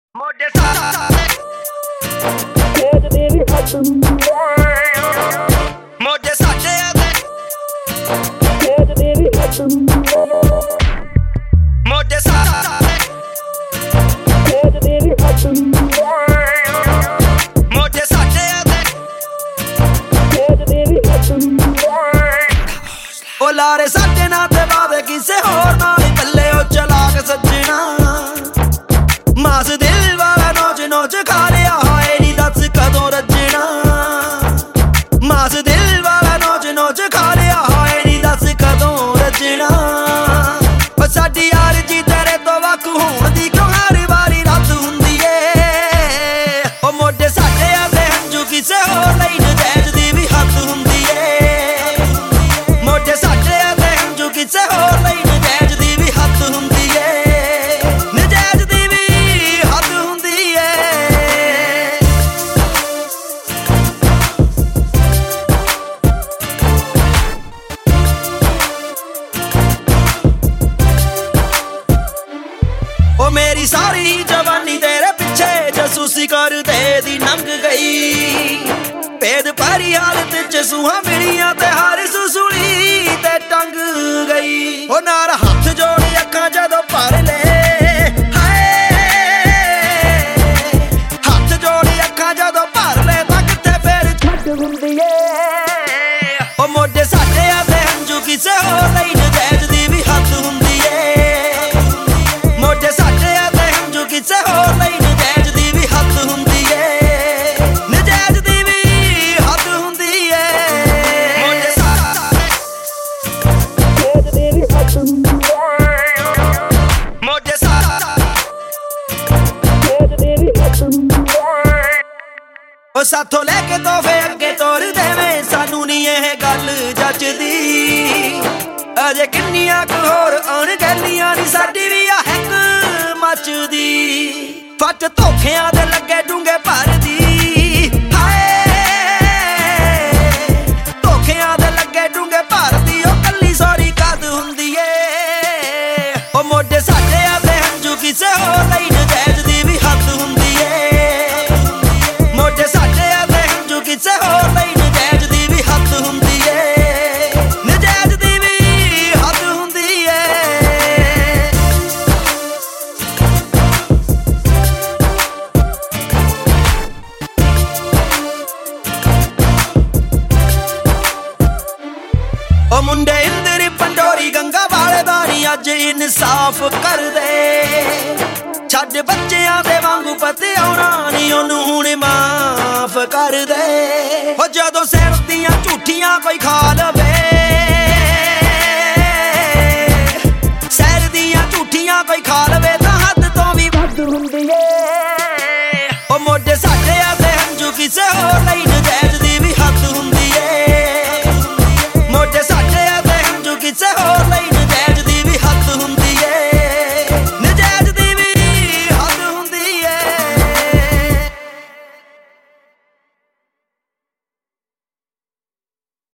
ਮੋਢੇ ਸਾਡੇ ਭੇਜਦੇ ਵੀ ਹੱਥ ਮੋਢੇ ਸਾਡੇ ਭੇਜਦੇ ਵੀ ਹੱਥ ਮੋਢੇ ਸਾਡੇ ਭੇਜਦੇ ਵੀ ਹੱਥ ਮੋਢੇ ਸਾਡੇ ਭੇਜਦੇ ਵੀ ਹੱਥ ਉਹ ਲਾਰੇ ਸਾਡੇ ਨਾਲ ਤੇ ਵਾਵੇ ਕਿਸੇ ਹੋਰ ਨਾਲ ਹੀ ਪੱਲੇ ਉਹ ਚਲਾਕ ਸੱਜਣਾ ਮਾਸ ਦਿਲ ਵਾਲਾ ਨੋਚ ਨੋਚ ਖਾ ਲਿਆ ਹੋਏ ਨੀ ਦੱਸ ਕਦੋਂ ਰੱਜਣਾ ਮਾਸ ਦਿਲ ਵਾਲਾ ਨੋਚ ਨੋਚ ਖਾ ਲਿਆ ਹੋਏ ਨੀ ਦੱਸ ਕਦੋਂ ਰੱਜਣਾ ਉਹ ਸਾਡੀ ਯਾਰ ਜੀ ਤੇਰੇ ਤੋਂ ਵੱਖ ਹੋਣ ਦੀ ਕਿਉਂ ਹਰ ਵਾਰੀ ਰਾਤ ਹੁੰਦੀ ਏ ਉਹ ਮੋਢੇ ਸਾਡੇ ਆਦੇ ਹੰਝੂ ਕਿਸੇ ਹੋਰ ਲਈ ਨਜਾਇਜ਼ ਦੀ ਵੀ ਹੱਦ ਹੁੰਦੀ ਏ ਮੋਢੇ ਸਾਡੇ ਆਦੇ ਹੰਝੂ ਕਿਸੇ ਹੋਰ ਲਈ ਨਜਾਇਜ਼ ਦੀ ਵੀ ਹੱਦ ਹੁੰਦੀ ਏ ਨਜਾਇਜ਼ ਦੀ ਵੀ ਹੱਦ ਹੁੰਦੀ ਏ ਉਹ ਮੇਰੀ ਸਾਰੀ ਜਵਾਨੀ ਤੇਰੇ ਪਿੱਛੇ ਜਾਸੂਸੀ ਕਰਦੇ ਦੀ ਲੰਘ ਗਈ ਭੇਦ ਭਰੀ ਹਾਲਤ ਚ ਸੂਹਾਂ ਮਿਲੀਆਂ ਤੇ ਹਰ ਸੁਸੂਲੀ ਤੇ ਟੰਗ ਗਈ ਉਹ ਨਾਲ ਹੱਥ ਜੋੜ ਅੱਖਾਂ ਜਦੋਂ ਭਰ ਲੈ ਹਾਏ ਹੱਥ ਜੋੜ ਅੱਖਾਂ ਜਦੋਂ ਭਰ ਲੈ ਤਾਂ ਕਿੱਥੇ ਫੇਰ ਛੱਡ ਹੁੰਦੀ ਏ ਉਹ ਮੋਢੇ ਸਾਡੇ ਆਦੇ ਹੰਝੂ ਕਿਸੇ ਹੋਰ ਲਈ ਨਜਾਇਜ਼ ਦੀ ਵੀ ਹੱਦ ਹੁੰਦੀ ਏ ਮੋਢੇ ਸਾਡੇ ਆਦੇ ਹੰਝੂ ਕਿਸੇ ਹੋਰ ਲਈ ਨਜਾਇਜ਼ ਦੀ ਵੀ ਹੱਦ ਹੁੰਦੀ ਏ ਨਜਾਇਜ਼ ਦੀ ਵੀ ਹੱਦ ਹੁੰਦੀ ਏ ਮੋਢੇ ਸਾਡੇ ਭੇਜਦੇ ਵੀ ਹੱਥ ਮੋਢੇ ਸਾਡੇ ਭੇਜਦੇ ਵੀ ਹੱਥ ਉਹ ਸਾਥੋਂ ਲੈ ਕੇ ਤੋਹਫੇ ਅੱਗੇ ਤੋਰ ਦੇਵੇਂ ਸਾਨੂੰ ਨੀ ਇਹ ਗੱਲ ਜੱਜਦੀ ਅਜੇ ਕਿੰਨੀਆਂ ਕੁ ਹੋਰ ਆਉਣ ਗੈਲੀਆਂ ਨੀ ਸਾਡੀ ਵੀ ਆ ਹੈਕ ਮੱਚਦੀ ਫੱਟ ਧੋਖਿਆਂ ਦੇ ਲੱਗੇ ਡੂੰਗੇ ਭਰਦੀ ਹਾਏ ਧੋਖਿਆਂ ਦੇ ਲੱਗੇ ਡੂੰਗੇ ਭਰਦੀ ਉਹ ਕੱਲੀ ਸੋਰੀ ਕਦ ਹੁੰਦੀ ਏ ਉਹ ਮੋਢੇ ਸਾਡੇ ਆਦੇ ਹੰਝੂ ਕਿਸੇ ਹੋਰ ਲਈ ਨਜਾਇਜ਼ ਦੀ ਵੀ ਹੱਦ ਹੁੰਦੀ ਏ ਮੋਢੇ ਸਾਡੇ ਆਦੇ ਹੰਝੂ ਕਿਸੇ ਹੋਰ ਲਈ ਨਜਾਇਜ਼ ਦੀ ਵੀ ਹੱਦ ਹੁੰਦੀ ਏ ਨਜਾਇਜ਼ ਦੀ ਵੀ ਹੱਦ ਹੁੰਦੀ ਏ ਉਹ ਮੁੰਡੇ ਇੰਦਰੀ ਪੰਡੋਰੀ ਗੰਗਾ ਵਾਲੇ ਦਾ ਨੀ ਅੱਜ ਇਨਸਾਫ ਕਰਦੇ ਛੱਡ ਬੱਚਿਆਂ ਦੇ ਵਾਂਗੂ ਪਤੀ ਆਉਣਾ ਨੀ ਉਹਨੂੰ ਹੁਣ ਮਾਫ ਕਰ ਦੇ ਉਹ ਜਦੋਂ ਸਿਰ ਦੀਆਂ ਝੂਠੀਆਂ ਕੋਈ ਖਾ ਲਵੇ